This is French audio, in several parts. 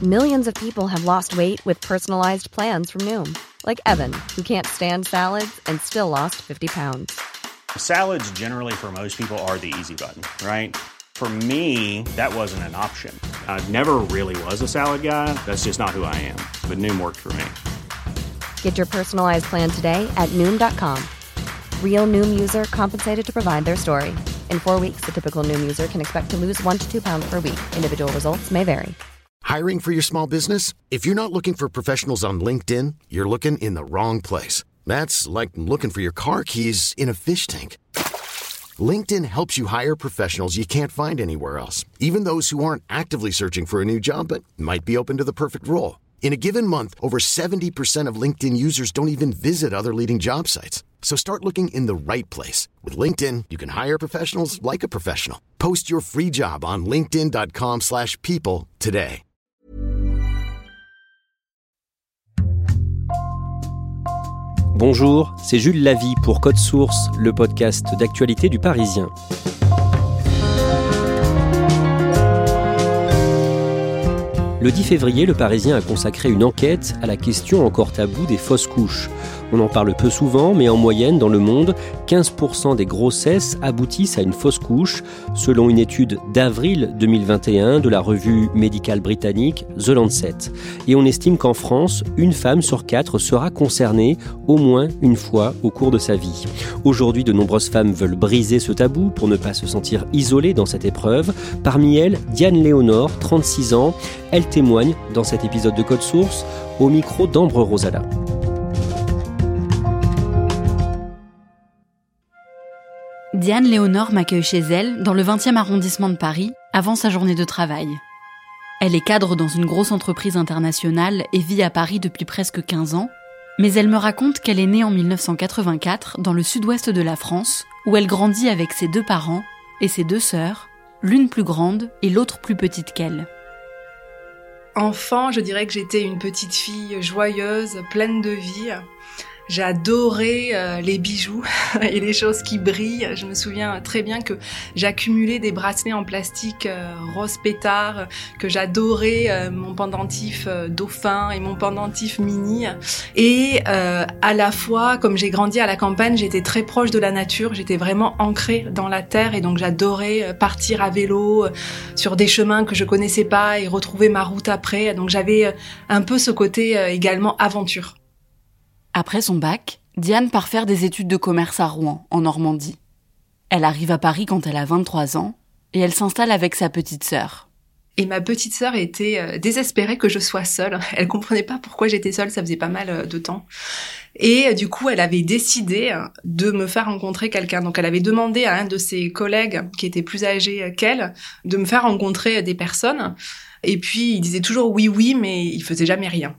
Millions of people have lost weight with personalized plans from Noom. Like Evan, who can't stand salads and still lost 50 pounds. Salads generally for most people are the easy button, right? For me, that wasn't an option. I never really was a salad guy. That's just not who I am. But Noom worked for me. Get your personalized plan today at Noom.com. Real Noom user compensated to provide their story. In 4 weeks, the typical Noom user can expect to lose 1 to 2 pounds per week. Individual results may vary. Hiring for your small business? If you're not looking for professionals on LinkedIn, you're looking in the wrong place. That's like looking for your car keys in a fish tank. LinkedIn helps you hire professionals you can't find anywhere else, even those who aren't actively searching for a new job but might be open to the perfect role. In a given month, over 70% of LinkedIn users don't even visit other leading job sites. So start looking in the right place. With LinkedIn, you can hire professionals like a professional. Post your free job on linkedin.com/people today. Bonjour, c'est Jules Lavie pour Code Source, le podcast d'actualité du Parisien. Le 10 février, le Parisien a consacré une enquête à la question encore taboue des fausses couches. On en parle peu souvent, mais en moyenne, dans le monde, 15% des grossesses aboutissent à une fausse couche, selon une étude d'avril 2021 de la revue médicale britannique The Lancet. Et on estime qu'en France, une femme sur 4 sera concernée au moins une fois au cours de sa vie. Aujourd'hui, de nombreuses femmes veulent briser ce tabou pour ne pas se sentir isolées dans cette épreuve. Parmi elles, Diane Léonore, 36 ans. Elle témoigne dans cet épisode de Code Source au micro d'Ambre Rosala. Diane Léonore m'accueille chez elle, dans le 20e arrondissement de Paris, avant sa journée de travail. Elle est cadre dans une grosse entreprise internationale et vit à Paris depuis presque 15 ans, mais elle me raconte qu'elle est née en 1984 dans le sud-ouest de la France, où elle grandit avec ses 2 parents et ses 2 sœurs, l'une plus grande et l'autre plus petite qu'elle. Enfant, je dirais que j'étais une petite fille joyeuse, pleine de vie. J'adorais les bijoux et les choses qui brillent. Je me souviens très bien que j'accumulais des bracelets en plastique rose pétard, que j'adorais mon pendentif dauphin et mon pendentif mini. Et à la fois, comme j'ai grandi à la campagne, j'étais très proche de la nature, j'étais vraiment ancrée dans la terre et donc j'adorais partir à vélo sur des chemins que je connaissais pas et retrouver ma route après. Donc j'avais un peu ce côté également aventure. Après son bac, Diane part faire des études de commerce à Rouen, en Normandie. Elle arrive à Paris quand elle a 23 ans et elle s'installe avec sa petite sœur. Et ma petite sœur était désespérée que je sois seule. Elle comprenait pas pourquoi j'étais seule, ça faisait pas mal de temps. Et du coup, elle avait décidé de me faire rencontrer quelqu'un. Donc elle avait demandé à un de ses collègues, qui était plus âgé qu'elle, de me faire rencontrer des personnes. Et puis il disait toujours oui, mais il faisait jamais rien.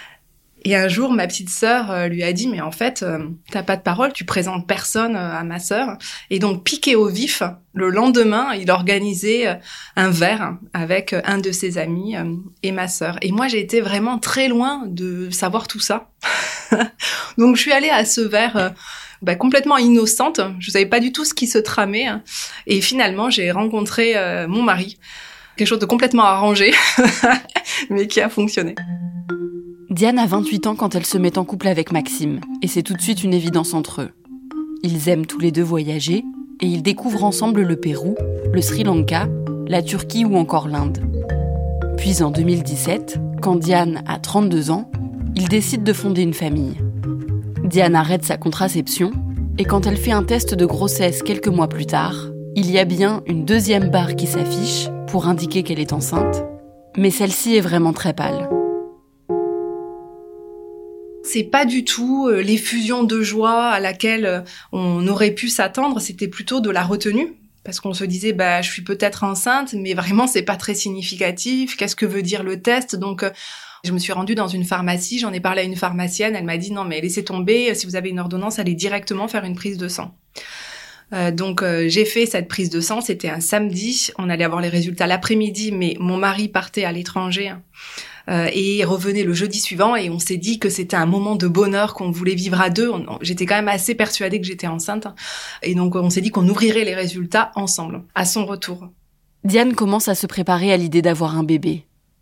Et un jour, ma petite sœur lui a dit « Mais en fait, t'as pas de parole, tu présentes personne à ma sœur. » Et donc, piqué au vif, le lendemain, il organisait un verre avec un de ses amis et ma sœur. Et moi, j'ai été vraiment très loin de savoir tout ça. Donc, je suis allée à ce verre complètement innocente. Je savais pas du tout ce qui se tramait. Et finalement, j'ai rencontré mon mari. Quelque chose de complètement arrangé, mais qui a fonctionné. Diane a 28 ans quand elle se met en couple avec Maxime, et c'est tout de suite une évidence entre eux. Ils aiment tous les deux voyager, et ils découvrent ensemble le Pérou, le Sri Lanka, la Turquie ou encore l'Inde. Puis en 2017, quand Diane a 32 ans, ils décident de fonder une famille. Diane arrête sa contraception, et quand elle fait un test de grossesse quelques mois plus tard, il y a bien une 2e barre qui s'affiche pour indiquer qu'elle est enceinte, mais celle-ci est vraiment très pâle. C'est pas du tout l'effusion de joie à laquelle on aurait pu s'attendre, c'était plutôt de la retenue. Parce qu'on se disait, je suis peut-être enceinte, mais vraiment, c'est pas très significatif. Qu'est-ce que veut dire le test? Donc, je me suis rendue dans une pharmacie, j'en ai parlé à une pharmacienne, elle m'a dit, non, mais laissez tomber, si vous avez une ordonnance, allez directement faire une prise de sang. Donc j'ai fait cette prise de sang, c'était un samedi, on allait avoir les résultats l'après-midi, mais mon mari partait à l'étranger et revenait le jeudi suivant et on s'est dit que c'était un moment de bonheur qu'on voulait vivre à deux. J'étais quand même assez persuadée que j'étais enceinte et donc on s'est dit qu'on ouvrirait les résultats ensemble, à son retour. Diane commence à se préparer à l'idée d'avoir un bébé.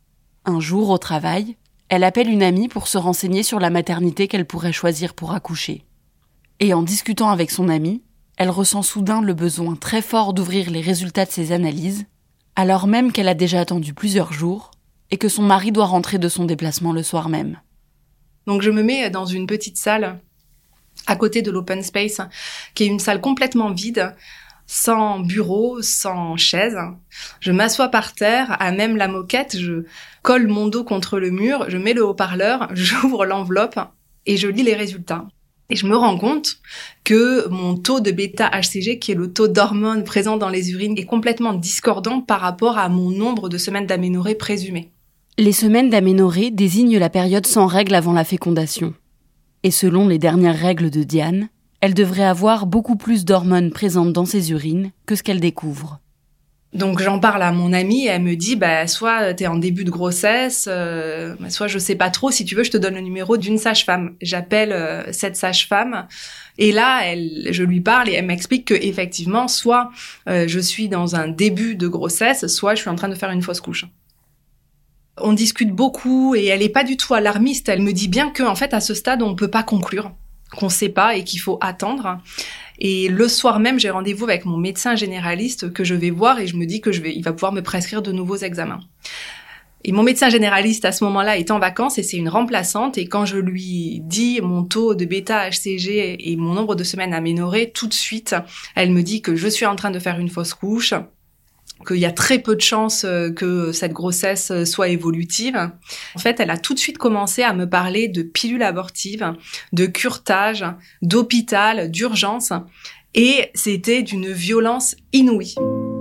Un jour, au travail, elle appelle une amie pour se renseigner sur la maternité qu'elle pourrait choisir pour accoucher. Et en discutant avec son amie, elle ressent soudain le besoin très fort d'ouvrir les résultats de ses analyses, alors même qu'elle a déjà attendu plusieurs jours et que son mari doit rentrer de son déplacement le soir même. Donc je me mets dans une petite salle à côté de l'open space, qui est une salle complètement vide, sans bureau, sans chaise. Je m'assois par terre, à même la moquette, je colle mon dos contre le mur, je mets le haut-parleur, j'ouvre l'enveloppe et je lis les résultats. Et je me rends compte que mon taux de bêta-HCG, qui est le taux d'hormones présent dans les urines, est complètement discordant par rapport à mon nombre de semaines d'aménorrhée présumées. Les semaines d'aménorrhée désignent la période sans règles avant la fécondation. Et selon les dernières règles de Diane, elle devrait avoir beaucoup plus d'hormones présentes dans ses urines que ce qu'elle découvre. Donc j'en parle à mon amie et elle me dit soit t'es en début de grossesse, soit je sais pas trop, si tu veux je te donne le numéro d'une sage-femme. J'appelle cette sage-femme et là je lui parle et elle m'explique que effectivement soit je suis dans un début de grossesse, soit je suis en train de faire une fausse couche. On discute beaucoup et elle est pas du tout alarmiste. Elle me dit bien que en fait à ce stade on peut pas conclure, qu'on sait pas et qu'il faut attendre. Et le soir même, j'ai rendez-vous avec mon médecin généraliste que je vais voir et je me dis il va pouvoir me prescrire de nouveaux examens. Et mon médecin généraliste à ce moment-là est en vacances et c'est une remplaçante et quand je lui dis mon taux de bêta-HCG et mon nombre de semaines aménorrhées, tout de suite, elle me dit que je suis en train de faire une fausse couche, qu'il y a très peu de chances que cette grossesse soit évolutive. En fait, elle a tout de suite commencé à me parler de pilules abortives, de curetage, d'hôpital, d'urgence, et c'était d'une violence inouïe.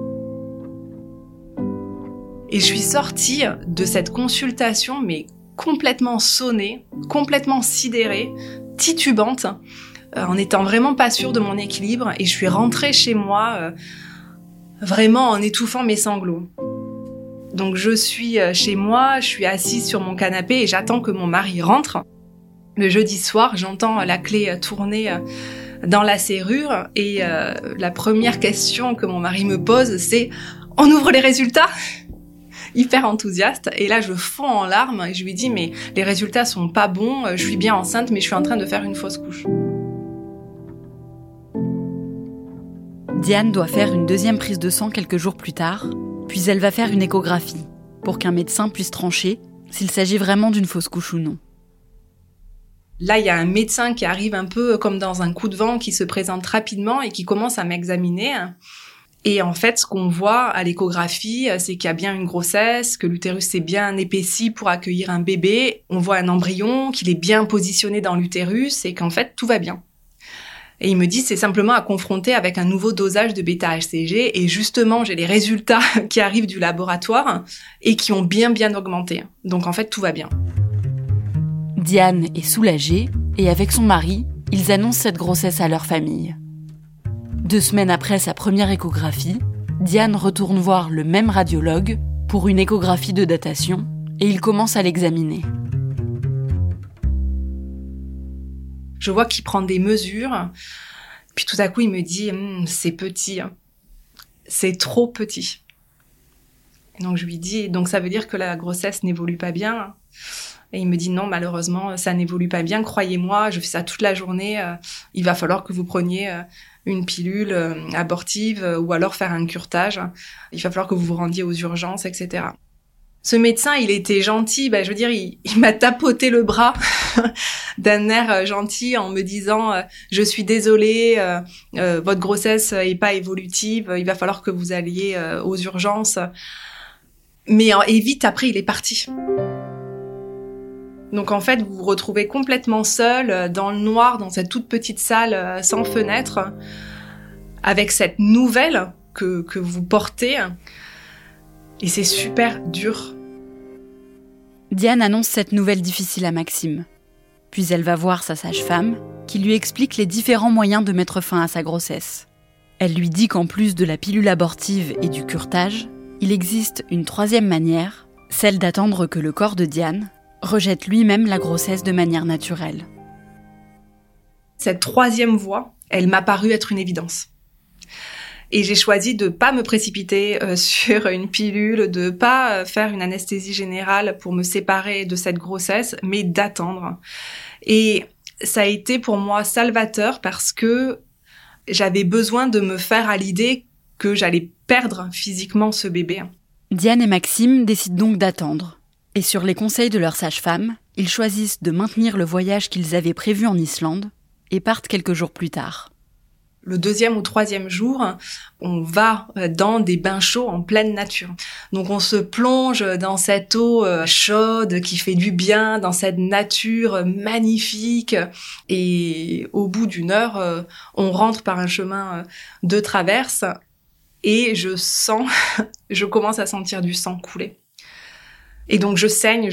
Et je suis sortie de cette consultation, mais complètement sonnée, complètement sidérée, titubante, en étant vraiment pas sûre de mon équilibre, et je suis rentrée chez moi vraiment en étouffant mes sanglots. Donc je suis chez moi, je suis assise sur mon canapé et j'attends que mon mari rentre. Le jeudi soir, j'entends la clé tourner dans la serrure et la première question que mon mari me pose, c'est « On ouvre les résultats ?» Hyper enthousiaste. Et là, je fonds en larmes et je lui dis « Mais les résultats sont pas bons, je suis bien enceinte, mais je suis en train de faire une fausse couche. » Diane doit faire une deuxième prise de sang quelques jours plus tard, puis elle va faire une échographie, pour qu'un médecin puisse trancher s'il s'agit vraiment d'une fausse couche ou non. Là, il y a un médecin qui arrive un peu comme dans un coup de vent, qui se présente rapidement et qui commence à m'examiner. Et en fait, ce qu'on voit à l'échographie, c'est qu'il y a bien une grossesse, que l'utérus s'est bien épaissi pour accueillir un bébé. On voit un embryon, qu'il est bien positionné dans l'utérus et qu'en fait, tout va bien. Et il me dit, c'est simplement à confronter avec un nouveau dosage de bêta-HCG. Et justement, j'ai les résultats qui arrivent du laboratoire et qui ont bien augmenté. Donc en fait, tout va bien. Diane est soulagée et avec son mari, ils annoncent cette grossesse à leur famille. 2 semaines après sa première échographie, Diane retourne voir le même radiologue pour une échographie de datation et il commence à l'examiner. Je vois qu'il prend des mesures, puis tout à coup il me dit « c'est petit, c'est trop petit ». Et donc je lui dis « donc ça veut dire que la grossesse n'évolue pas bien ?» Et il me dit « non, malheureusement, ça n'évolue pas bien, croyez-moi, je fais ça toute la journée, il va falloir que vous preniez une pilule abortive ou alors faire un curetage, il va falloir que vous vous rendiez aux urgences, etc. » Ce médecin, il était gentil, je veux dire, il m'a tapoté le bras d'un air gentil en me disant « je suis désolée, votre grossesse est pas évolutive, il va falloir que vous alliez aux urgences. » Et vite après, il est parti. Donc en fait, vous vous retrouvez complètement seul, dans le noir, dans cette toute petite salle sans fenêtre, avec cette nouvelle que vous portez. Et c'est super dur. Diane annonce cette nouvelle difficile à Maxime. Puis elle va voir sa sage-femme, qui lui explique les différents moyens de mettre fin à sa grossesse. Elle lui dit qu'en plus de la pilule abortive et du curetage, il existe une 3e manière, celle d'attendre que le corps de Diane rejette lui-même la grossesse de manière naturelle. Cette 3e voie, elle m'a paru être une évidence. Et j'ai choisi de pas me précipiter sur une pilule, de pas faire une anesthésie générale pour me séparer de cette grossesse, mais d'attendre. Et ça a été pour moi salvateur parce que j'avais besoin de me faire à l'idée que j'allais perdre physiquement ce bébé. Diane et Maxime décident donc d'attendre. Et sur les conseils de leur sage-femme, ils choisissent de maintenir le voyage qu'ils avaient prévu en Islande et partent quelques jours plus tard. Le 2e ou 3e jour, on va dans des bains chauds en pleine nature. Donc on se plonge dans cette eau chaude qui fait du bien, dans cette nature magnifique. Et au bout d'une heure, on rentre par un chemin de traverse et je commence à sentir du sang couler. Et donc je saigne.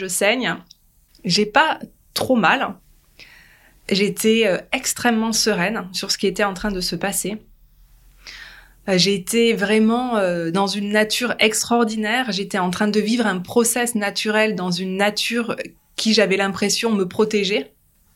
J'ai pas trop mal. J'étais extrêmement sereine sur ce qui était en train de se passer. J'ai été vraiment dans une nature extraordinaire. J'étais en train de vivre un process naturel dans une nature qui, j'avais l'impression, me protégeait.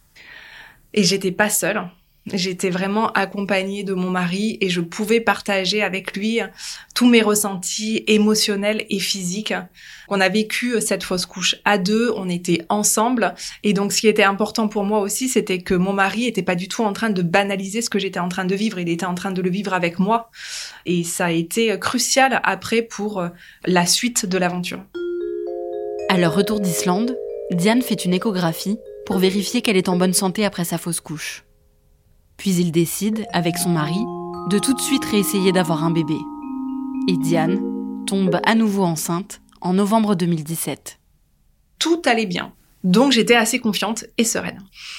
Et j'étais pas seule. J'étais vraiment accompagnée de mon mari et je pouvais partager avec lui tous mes ressentis émotionnels et physiques. On a vécu cette fausse couche à 2, on était ensemble. Et donc, ce qui était important pour moi aussi, c'était que mon mari était pas du tout en train de banaliser ce que j'étais en train de vivre. Il était en train de le vivre avec moi. Et ça a été crucial après pour la suite de l'aventure. À leur retour d'Islande, Diane fait une échographie pour vérifier qu'elle est en bonne santé après sa fausse couche. Puis ils décident, avec son mari, de tout de suite réessayer d'avoir un bébé. Et Diane tombe à nouveau enceinte en novembre 2017. Tout allait bien, donc j'étais assez confiante et sereine.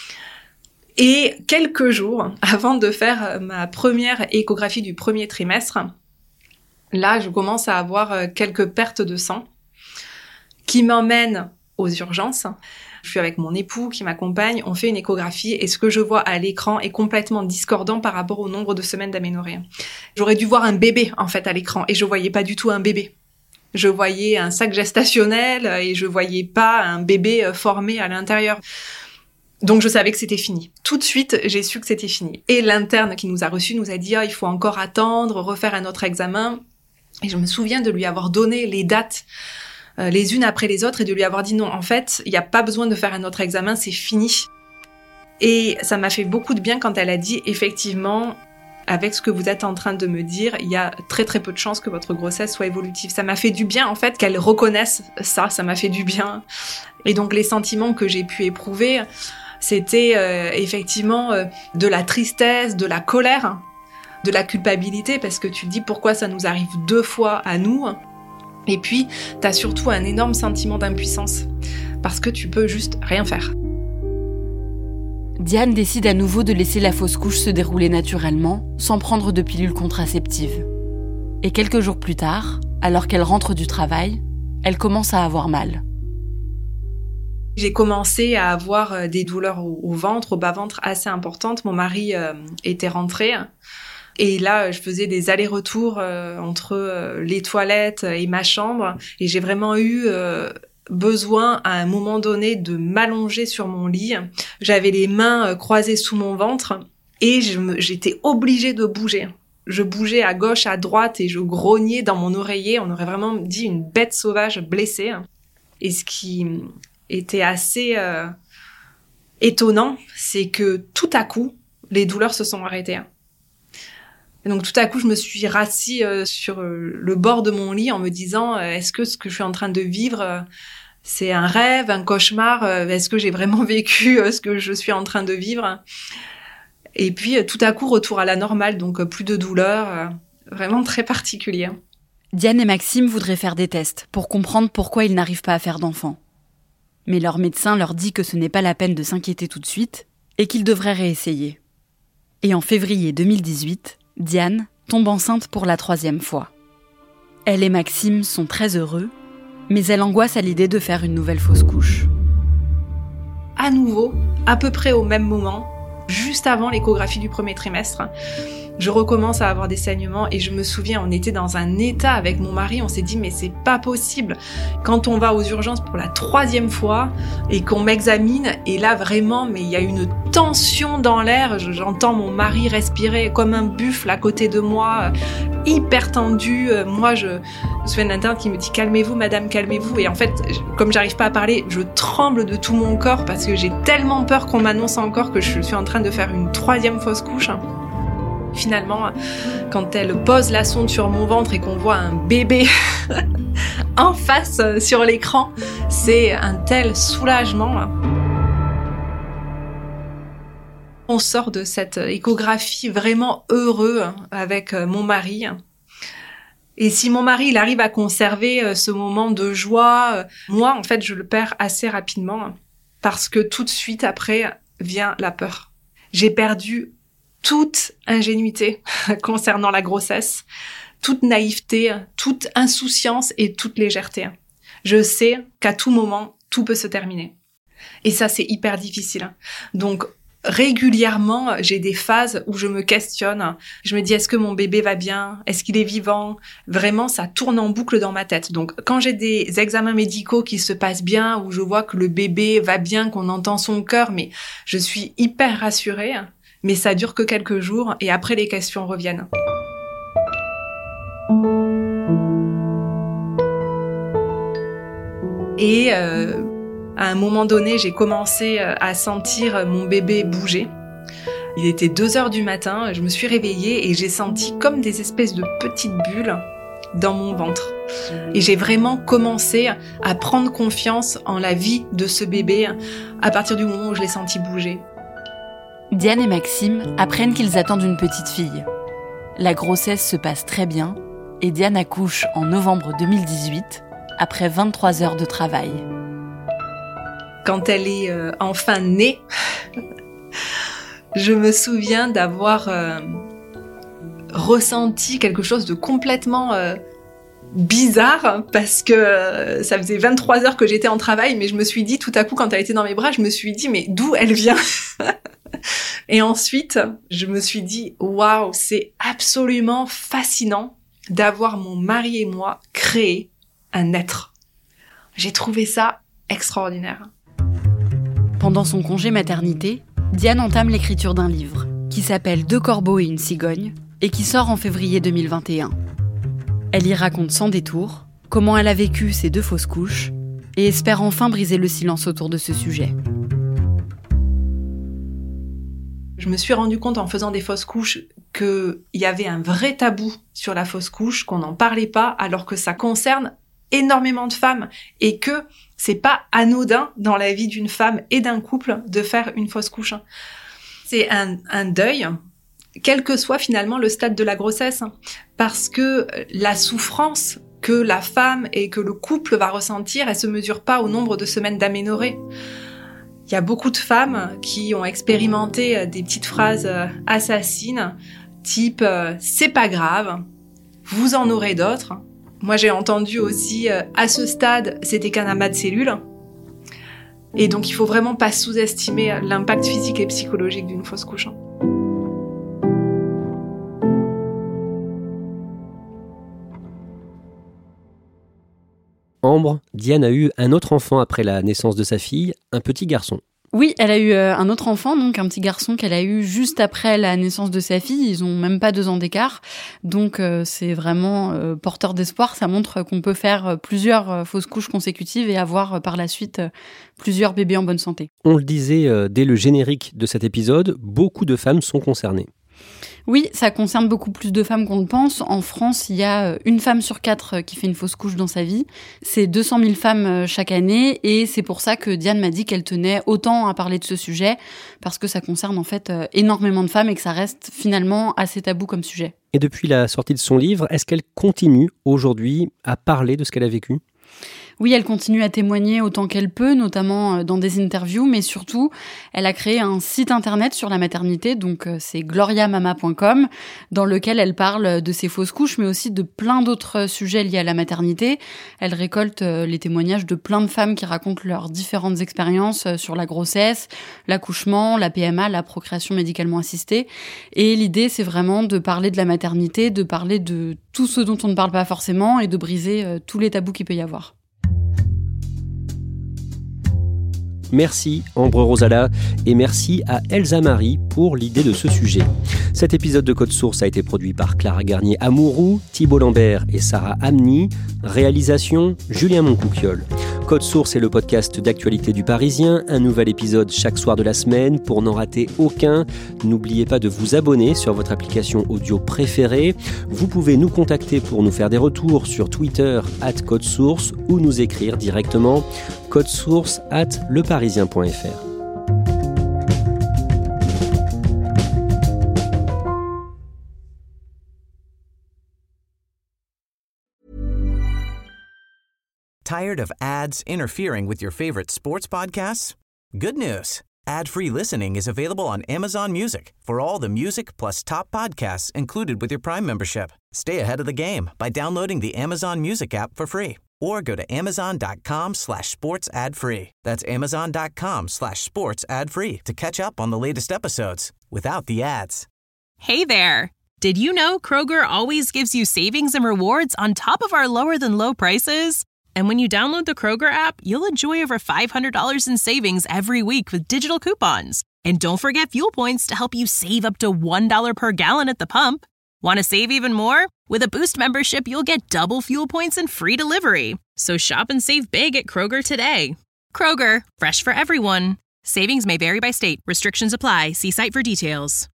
Et quelques jours avant de faire ma première échographie du premier trimestre, là je commence à avoir quelques pertes de sang qui m'emmènent aux urgences. Je suis avec mon époux qui m'accompagne, on fait une échographie et ce que je vois à l'écran est complètement discordant par rapport au nombre de semaines d'aménorrhée. J'aurais dû voir un bébé en fait à l'écran et je voyais pas du tout un bébé. Je voyais un sac gestationnel et je voyais pas un bébé formé à l'intérieur. Donc je savais que c'était fini. Tout de suite, j'ai su que c'était fini. Et l'interne qui nous a reçus nous a dit il faut encore attendre, refaire un autre examen. Et je me souviens de lui avoir donné les dates les unes après les autres et de lui avoir dit non, en fait, il n'y a pas besoin de faire un autre examen, c'est fini. Et ça m'a fait beaucoup de bien quand elle a dit effectivement, avec ce que vous êtes en train de me dire, il y a très très peu de chances que votre grossesse soit évolutive. Ça m'a fait du bien en fait qu'elle reconnaisse ça m'a fait du bien. Et donc les sentiments que j'ai pu éprouver, c'était effectivement de la tristesse, de la colère, de la culpabilité, parce que tu te dis pourquoi ça nous arrive 2 fois à nous. Et puis, t'as surtout un énorme sentiment d'impuissance, parce que tu peux juste rien faire. Diane décide à nouveau de laisser la fausse couche se dérouler naturellement, sans prendre de pilule contraceptive. Et quelques jours plus tard, alors qu'elle rentre du travail, elle commence à avoir mal. J'ai commencé à avoir des douleurs au ventre, au bas-ventre assez importantes. Mon mari était rentré. Et là, je faisais des allers-retours entre les toilettes et ma chambre. Et j'ai vraiment eu besoin, à un moment donné, de m'allonger sur mon lit. J'avais les mains croisées sous mon ventre et j'étais obligée de bouger. Je bougeais à gauche, à droite et je grognais dans mon oreiller. On aurait vraiment dit une bête sauvage blessée. Et ce qui était assez étonnant, c'est que tout à coup, les douleurs se sont arrêtées. Et donc tout à coup, je me suis rassis sur le bord de mon lit en me disant est-ce que ce que je suis en train de vivre, c'est un rêve, un cauchemar, est-ce que j'ai vraiment vécu ce que je suis en train de vivre? Et puis tout à coup, retour à la normale, donc plus de douleur, vraiment très particulier. Diane et Maxime voudraient faire des tests pour comprendre pourquoi ils n'arrivent pas à faire d'enfants. Mais leur médecin leur dit que ce n'est pas la peine de s'inquiéter tout de suite et qu'ils devraient réessayer. Et en février 2018, Diane tombe enceinte pour la 3e fois. Elle et Maxime sont très heureux, mais elle angoisse à l'idée de faire une nouvelle fausse couche. À nouveau, à peu près au même moment, juste avant l'échographie du premier trimestre, Je recommence à avoir des saignements et je me souviens, on était dans un état avec mon mari, on s'est dit mais c'est pas possible. Quand on va aux urgences pour la 3e fois et qu'on m'examine, et là vraiment, mais il y a une tension dans l'air, j'entends mon mari respirer comme un buffle à côté de moi, hyper tendu. Moi, je me souviens d'un interne qui me dit « Calmez-vous, madame, calmez-vous ». Et en fait, comme j'arrive pas à parler, je tremble de tout mon corps parce que j'ai tellement peur qu'on m'annonce encore que je suis en train de faire une 3e fausse couche. Finalement, quand elle pose la sonde sur mon ventre et qu'on voit un bébé en face sur l'écran, c'est un tel soulagement. On sort de cette échographie vraiment heureux avec mon mari. Et si mon mari, il arrive à conserver ce moment de joie, moi, en fait, je le perds assez rapidement parce que tout de suite après vient la peur. J'ai perdu toute ingénuité concernant la grossesse, toute naïveté, toute insouciance et toute légèreté. Je sais qu'à tout moment, tout peut se terminer. Et ça, c'est hyper difficile. Donc, régulièrement, j'ai des phases où je me questionne. Je me dis, est-ce que mon bébé va bien? Est-ce qu'il est vivant? Vraiment, ça tourne en boucle dans ma tête. Donc, quand j'ai des examens médicaux qui se passent bien, où je vois que le bébé va bien, qu'on entend son cœur, mais je suis hyper rassurée. Mais ça dure que quelques jours et après les questions reviennent. Et à un moment donné, j'ai commencé à sentir mon bébé bouger. Il était 2h du matin, je me suis réveillée et j'ai senti comme des espèces de petites bulles dans mon ventre. Et j'ai vraiment commencé à prendre confiance en la vie de ce bébé à partir du moment où je l'ai senti bouger. Diane et Maxime apprennent qu'ils attendent une petite fille. La grossesse se passe très bien et Diane accouche en novembre 2018, après 23 heures de travail. Quand elle est enfin née, je me souviens d'avoir ressenti quelque chose de complètement bizarre parce que ça faisait 23 heures que j'étais en travail, mais je me suis dit tout à coup quand elle était dans mes bras, je me suis dit mais d'où elle vient? Et ensuite, je me suis dit waouh, c'est absolument fascinant d'avoir mon mari et moi créé un être. J'ai trouvé ça extraordinaire. Pendant son congé maternité, Diane entame l'écriture d'un livre qui s'appelle 2 corbeaux et une cigogne et qui sort en février 2021. Elle y raconte sans détour comment elle a vécu ses 2 fausses couches et espère enfin briser le silence autour de ce sujet. Je me suis rendu compte en faisant des fausses couches qu'il y avait un vrai tabou sur la fausse couche, qu'on n'en parlait pas, alors que ça concerne énormément de femmes et que c'est pas anodin dans la vie d'une femme et d'un couple de faire une fausse couche. C'est un deuil, quel que soit finalement le stade de la grossesse, parce que la souffrance que la femme et que le couple va ressentir, elle se mesure pas au nombre de semaines d'aménorrhée. Il y a beaucoup de femmes qui ont expérimenté des petites phrases assassines, type « c'est pas grave, vous en aurez d'autres ». Moi, j'ai entendu aussi « à ce stade, c'était qu'un amas de cellules ». Et donc, il faut vraiment pas sous-estimer l'impact physique et psychologique d'une fausse couche. Ambre, Diane a eu un autre enfant après la naissance de sa fille, un petit garçon. Oui, elle a eu un autre enfant, donc un petit garçon qu'elle a eu juste après la naissance de sa fille. Ils ont même pas 2 ans d'écart. Donc c'est vraiment porteur d'espoir. Ça montre qu'on peut faire plusieurs fausses couches consécutives et avoir par la suite plusieurs bébés en bonne santé. On le disait dès le générique de cet épisode, beaucoup de femmes sont concernées. Oui, ça concerne beaucoup plus de femmes qu'on le pense. En France, il y a 1 femme sur 4 qui fait une fausse couche dans sa vie. C'est 200 000 femmes chaque année et c'est pour ça que Diane m'a dit qu'elle tenait autant à parler de ce sujet parce que ça concerne en fait énormément de femmes et que ça reste finalement assez tabou comme sujet. Et depuis la sortie de son livre, est-ce qu'elle continue aujourd'hui à parler de ce qu'elle a vécu ? Oui, elle continue à témoigner autant qu'elle peut, notamment dans des interviews, mais surtout, elle a créé un site internet sur la maternité, donc c'est gloriamama.com, dans lequel elle parle de ses fausses couches, mais aussi de plein d'autres sujets liés à la maternité. Elle récolte les témoignages de plein de femmes qui racontent leurs différentes expériences sur la grossesse, l'accouchement, la PMA, la procréation médicalement assistée. Et l'idée, c'est vraiment de parler de la maternité, de parler de tout ce dont on ne parle pas forcément et de briser tous les tabous qu'il peut y avoir. Merci Ambre Rosala et merci à Elsa Marie pour l'idée de ce sujet. Cet épisode de Code Source a été produit par Clara Garnier-Amouroux, Thibault Lambert et Sarah Amni. Réalisation Julien Moncouquiol. Code Source est le podcast d'actualité du Parisien, un nouvel épisode chaque soir de la semaine. Pour n'en rater aucun, n'oubliez pas de vous abonner sur votre application audio préférée. Vous pouvez nous contacter pour nous faire des retours sur Twitter @codesource ou nous écrire directement codesource@leparisien.fr. Tired of ads interfering with your favorite sports podcasts? Good news. Ad-free listening is available on Amazon Music for all the music plus top podcasts included with your Prime membership. Stay ahead of the game by downloading the Amazon Music app for free or go to amazon.com/sports ad free. That's amazon.com/sports ad free to catch up on the latest episodes without the ads. Hey there. Did you know Kroger always gives you savings and rewards on top of our lower than low prices? And when you download the Kroger app, you'll enjoy over $500 in savings every week with digital coupons. And don't forget fuel points to help you save up to $1 per gallon at the pump. Want to save even more? With a Boost membership, you'll get double fuel points and free delivery. So shop and save big at Kroger today. Kroger, fresh for everyone. Savings may vary by state. Restrictions apply. See site for details.